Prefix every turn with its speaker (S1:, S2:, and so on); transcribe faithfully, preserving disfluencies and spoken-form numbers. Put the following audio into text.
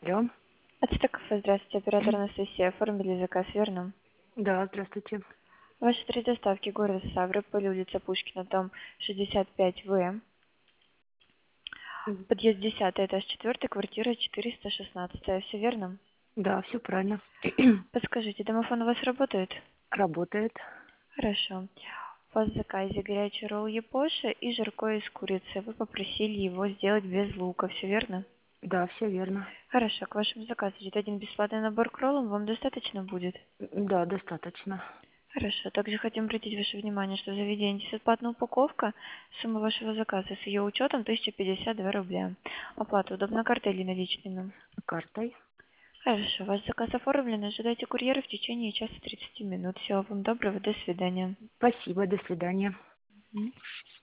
S1: Алло.
S2: Ацтекафе, здравствуйте, оператор Анастасия. Оформили заказ, верно?
S1: Да, здравствуйте.
S2: Ваши три доставки: город Ставрополь, улица Пушкина, дом шестьдесят пять В,
S1: Мгм.
S2: подъезд десятый, этаж четвертый, квартира четыреста шестнадцать. Все верно?
S1: Да, все правильно.
S2: Подскажите, домофон у вас работает?
S1: Работает.
S2: Хорошо. У вас в заказе горячий ролл япоши и жаркое из курицы. Вы попросили его сделать без лука, все верно?
S1: Да, все верно.
S2: Хорошо, к вашему заказу идет один бесплатный набор к роллам, вам достаточно будет?
S1: М, Да, достаточно.
S2: Хорошо. Также хотим обратить ваше внимание, что в заведении бесплатная упаковка. Сумма вашего заказа с ее учетом тысяча пятьдесят два рубля. Оплата удобна картой или наличными?
S1: Картой.
S2: Хорошо. Ваш заказ оформлен. Ожидайте курьера в течение часа тридцати минут. Всего вам доброго. До свидания.
S1: Спасибо, до свидания.
S2: Мгм.